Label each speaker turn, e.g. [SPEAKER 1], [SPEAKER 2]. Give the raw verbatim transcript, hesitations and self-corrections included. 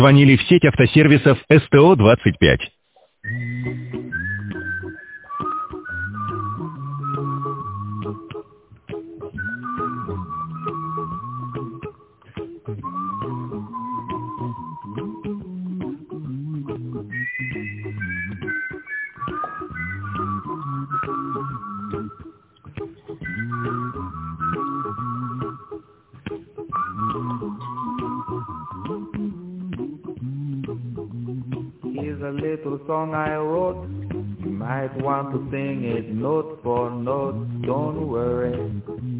[SPEAKER 1] Звонили в сеть автосервисов эс тэ о двадцать пять.
[SPEAKER 2] Here's a little song I wrote. You might want to sing it note for note. Don't worry,